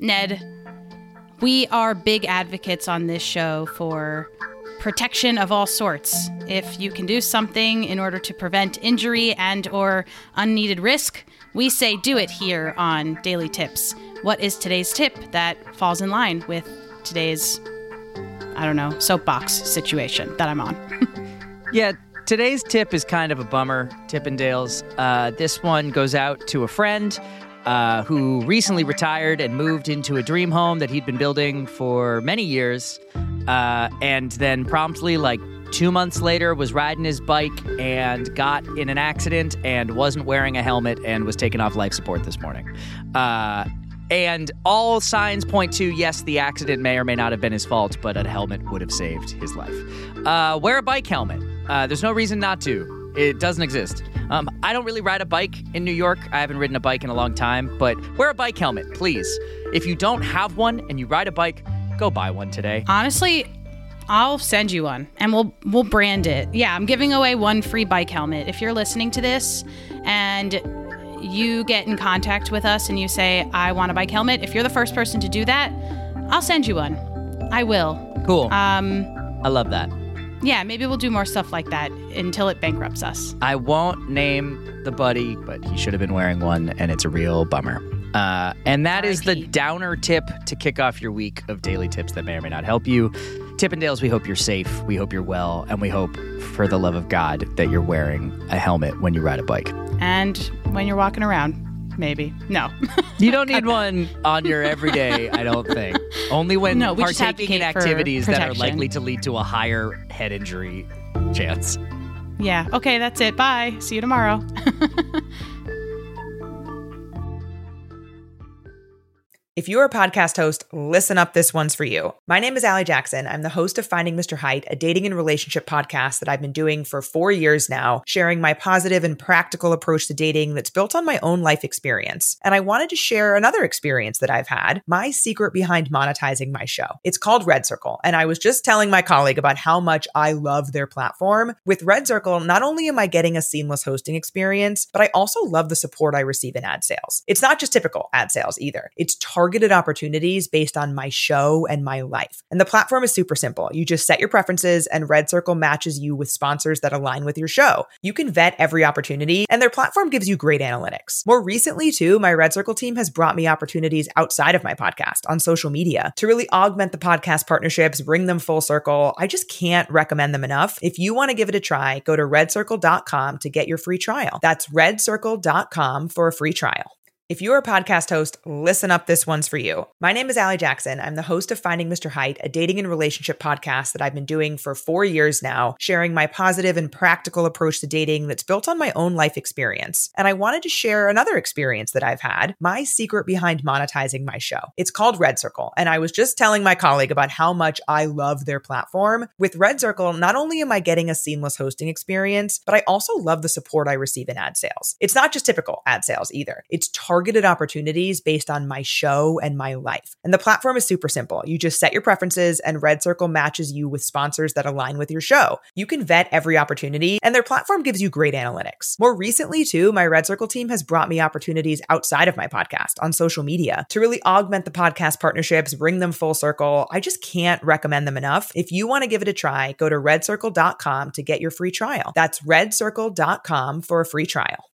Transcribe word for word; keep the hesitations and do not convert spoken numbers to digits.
Ned, we are big advocates on this show for protection of all sorts. If you can do something in order to prevent injury and or unneeded risk, we say do it here on Daily Tips. What is today's tip that falls in line with today's, I don't know, soapbox situation that I'm on? Yeah, today's tip is kind of a bummer, Tippendales. Uh, this one goes out to a friend uh, who recently retired and moved into a dream home that he'd been building for many years. Uh, and then promptly, like two months later, was riding his bike and got in an accident and wasn't wearing a helmet and was taken off life support this morning. Uh, and all signs point to, yes, the accident may or may not have been his fault, but a helmet would have saved his life. Uh, wear a bike helmet. Uh, there's no reason not to. It doesn't exist. Um, I don't really ride a bike in New York. I haven't ridden a bike in a long time, but wear a bike helmet, please. If you don't have one and you ride a bike, go buy one today. Honestly, I'll send you one and we'll we'll brand it. Yeah, I'm giving away one free bike helmet. If you're listening to this and you get in contact with us and you say, I want a bike helmet, if you're the first person to do that, I'll send you one. I will. Cool. Um, I love that. Yeah, maybe we'll do more stuff like that until it bankrupts us. I won't name the buddy, but he should have been wearing one, and it's a real bummer. Uh, and that is the downer tip to kick off your week of daily tips that may or may not help you. Tippendales, we hope you're safe, we hope you're well, and we hope, for the love of God, that you're wearing a helmet when you ride a bike. And when you're walking around, maybe. No. You don't need one on your everyday, I don't think. Only when no, we partaking in activities that are likely to lead to a higher head injury chance. Yeah. Okay, that's it. Bye. See you tomorrow. If you're a podcast host, listen up, this one's for you. My name is Allie Jackson. I'm the host of Finding Mister Height, a dating and relationship podcast that I've been doing for four years now, sharing my positive and practical approach to dating that's built on my own life experience. And I wanted to share another experience that I've had, my secret behind monetizing my show. It's called Red Circle, and I was just telling my colleague about how much I love their platform. With Red Circle, not only am I getting a seamless hosting experience, but I also love the support I receive in ad sales. It's not just typical ad sales either. It's targeted targeted opportunities based on my show and my life. And the platform is super simple. You just set your preferences and Red Circle matches you with sponsors that align with your show. You can vet every opportunity and their platform gives you great analytics. More recently too, my Red Circle team has brought me opportunities outside of my podcast on social media to really augment the podcast partnerships, bring them full circle. I just can't recommend them enough. If you want to give it a try, go to red circle dot com to get your free trial. That's red circle dot com for a free trial. If you're a podcast host, listen up, this one's for you. My name is Allie Jackson. I'm the host of Finding Mister Height, a dating and relationship podcast that I've been doing for four years now, sharing my positive and practical approach to dating that's built on my own life experience. And I wanted to share another experience that I've had, my secret behind monetizing my show. It's called Red Circle, and I was just telling my colleague about how much I love their platform. With Red Circle, not only am I getting a seamless hosting experience, but I also love the support I receive in ad sales. It's not just typical ad sales either. It's targeted opportunities based on my show and my life. And the platform is super simple. You just set your preferences and Red Circle matches you with sponsors that align with your show. You can vet every opportunity and their platform gives you great analytics. More recently too, my Red Circle team has brought me opportunities outside of my podcast on social media to really augment the podcast partnerships, bring them full circle. I just can't recommend them enough. If you want to give it a try, go to red circle dot com to get your free trial. That's red circle dot com for a free trial.